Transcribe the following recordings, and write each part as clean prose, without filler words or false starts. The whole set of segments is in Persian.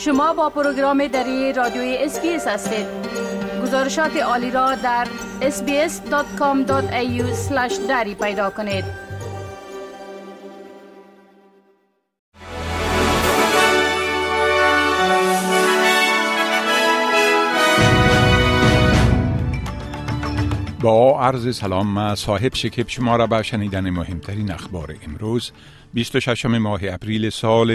شما با پروگرام دری رادیوی SBS هستید. گزارشات عالی را در sbs.com.au/dari پیدا کنید. با عرض سلام صاحب شکیب شما را به شنیدن مهمترین اخبار امروز 26 ماه اپریل سال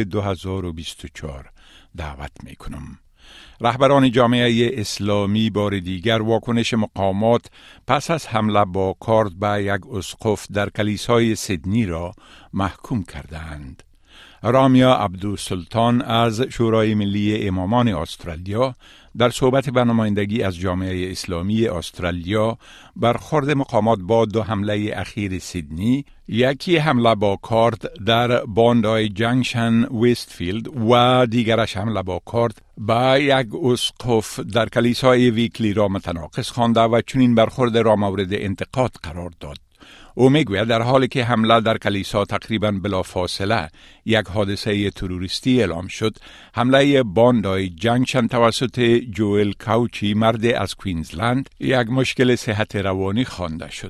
2024 دعوت می کنم. رهبران جامعه اسلامی بار دیگر واکنش مقامات پس از حمله با کارد به یک اسقف در کلیسای سیدنی را محکوم کردند. رامیا عبدالسلطان از شورای ملی امامان استرالیا در صحبت به نمایندگی از جامعه اسلامی استرالیا برخورد مقامات با دو حمله اخیر سیدنی، یکی حمله با کارد در باندای جنکشن ویستفیلد و دیگرش حمله با کارد با یک اسقف در کلیسای ویکلی را متناقض خوانده و چنین برخورد را مورد انتقاد قرار داد. او میگوید در حالی که حمله در کلیسا تقریباً بلا فاصله یک حادثه تروریستی اعلام شد، حمله باندای جنکشن توسط جوئل کاوچی مرد از کوینزلند یک مشکل صحت روانی خوانده شد.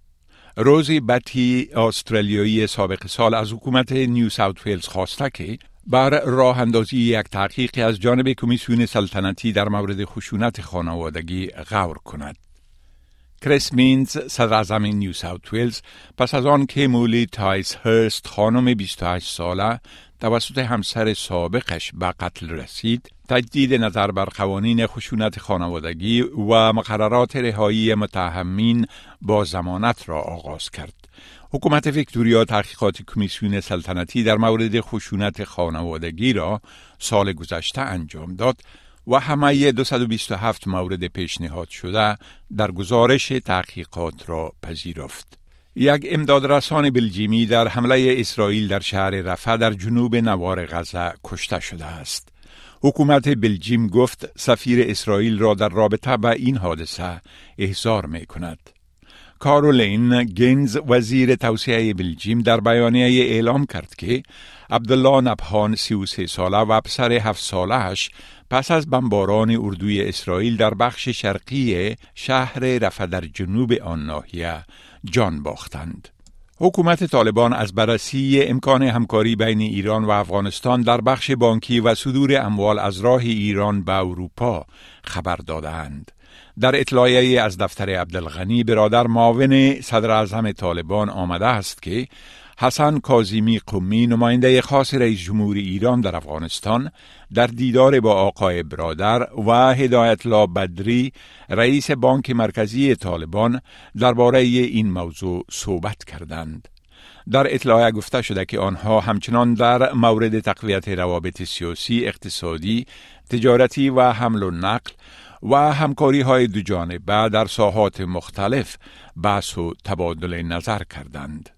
روزی بتی استرالیایی سابق سال از حکومت نیو ساوت ویلز خواسته که بر راه اندازی یک تحقیق از جانب کمیسیون سلطنتی در مورد خشونت خانوادگی غور کند. کریس مینز صدر اعظم نیو ساوت ویلز پس از آن که مولی تایس هرست خانم 28 ساله توسط همسر سابقش به قتل رسید، تجدید نظر بر قوانین خشونت خانوادگی و مقررات رهایی متهمین با ضمانت را آغاز کرد. حکومت ویکتوریا تحقیقات کمیسیون سلطنتی در مورد خشونت خانوادگی را سال گذشته انجام داد و همه 227 مورد پیشنهاد شده در گزارش تحقیقات را پذیرفت. یک امدادرسان بلژیمی در حمله اسرائیل در شهر رفح در جنوب نوار غزه کشته شده است. حکومت بلژیم گفت سفیر اسرائیل را در رابطه با این حادثه احضار می کند. کارولین گینز وزیر توسعه بلژیم در بیانیه اعلام کرد که عبدالله نبهان 33 ساله و پسر 7 ساله‌اش پس از بمباران اردوی اسرائیل در بخش شرقی شهر رفح در جنوب آن ناحیه جان باختند. حکومت طالبان از بررسی امکان همکاری بین ایران و افغانستان در بخش بانکی و صدور اموال از راه ایران به اروپا خبر دادند. در اطلاعیه از دفتر عبدالغنی برادر معاون صدر اعظم طالبان آمده است که حسن کاظمی قمی نماینده خاص رئیس جمهور ایران در افغانستان در دیدار با آقای برادر و هدایت الله بدری رئیس بانک مرکزی طالبان درباره این موضوع صحبت کردند. در اطلاع گفته شده که آنها همچنان در مورد تقویت روابط سیاسی، اقتصادی، تجارتی و حمل و نقل و همکاری های دو جانبه در ساحات مختلف بحث و تبادل نظر کردند.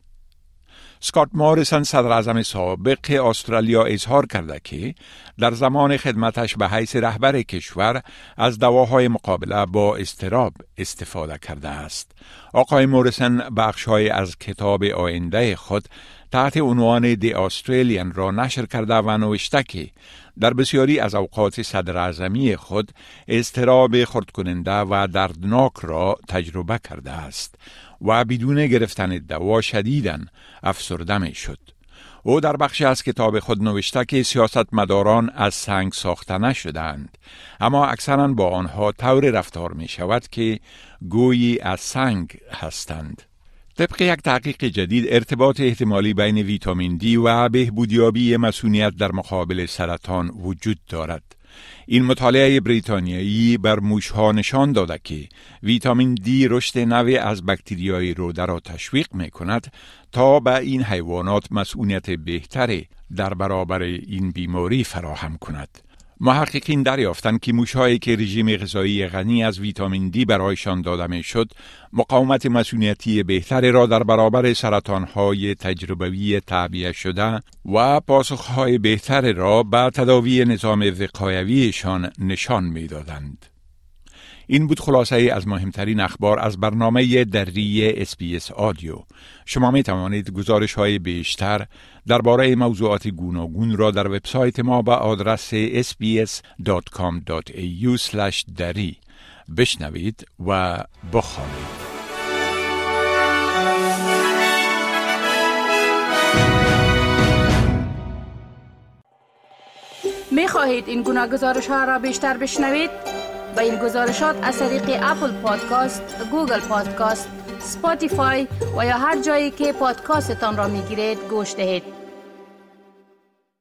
اسکات موریسن صدر اعظم سابق استرالیا اظهار کرده که در زمان خدمتش به حیث رهبر کشور از دواهای مقابله با اضطراب استفاده کرده است. آقای موریسن بخش‌های از کتاب آینده خود تحت عنوان دی استرالیان را نشر کرده و نوشته که در بسیاری از اوقات صدر اعظمی خود اضطراب خرد کننده و دردناک را تجربه کرده است و بدون گرفتن دوا شدیداً افسرده می شد. او در بخشی از کتاب خود نوشته که سیاستمداران از سنگ ساخته نشدند، اما اکثراً با آنها طور رفتار می شود که گویی از سنگ هستند. طبق یک تحقیق جدید ارتباط احتمالی بین ویتامین دی و بهبودیابی مسئولیت در مقابل سرطان وجود دارد. این مطالعه بریتانیایی بر موشها نشان داده که ویتامین دی رشد نوی از باکتریای روده را تشویق می کند تا به این حیوانات مسئولیت بهتری در برابر این بیماری فراهم کند. محققین دریافتند که موشهایی که رژیم غذایی غنی از ویتامین دی برایشان داده می شد مقاومت مسئولیتی بهتری را در برابر سرطانهای تجربوی تعبیه شده و پاسخهای بهتری را به تداوی نظام وقایویشان نشان می دادند. این بود خلاصه از مهمترین اخبار از برنامه دری SBS آدیو. شما می توانید گزارش های بیشتر درباره موضوعات گوناگون را در وبسایت ما با آدرس sbs.com.au/dari بشنوید و بخوانید. می خواهید این گناه گزارش ها را بیشتر بشنوید؟ با این گزارشات از طریق اپل پادکاست، گوگل پادکاست، اسپاتیفای و یا هر جایی که پادکاستتان را می گیرید گوش دهید.